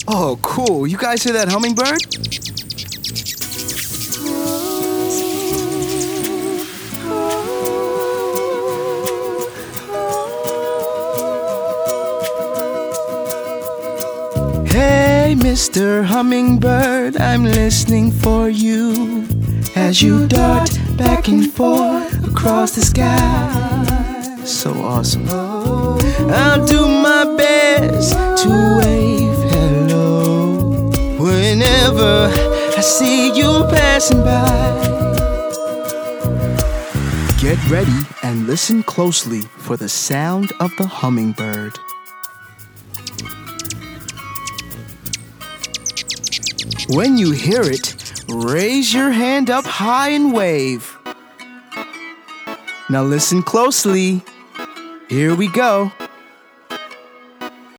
Oh, cool. You guys hear that hummingbird? Hey, Mr. Hummingbird, I'm listening for you as you dart back and forth across the sky. So awesome. I'll do my best to wave hello whenever I see you passing by. Get ready and listen closely for the sound of the hummingbird. When you hear it, raise your hand up high and wave. Now listen closely. Here we go.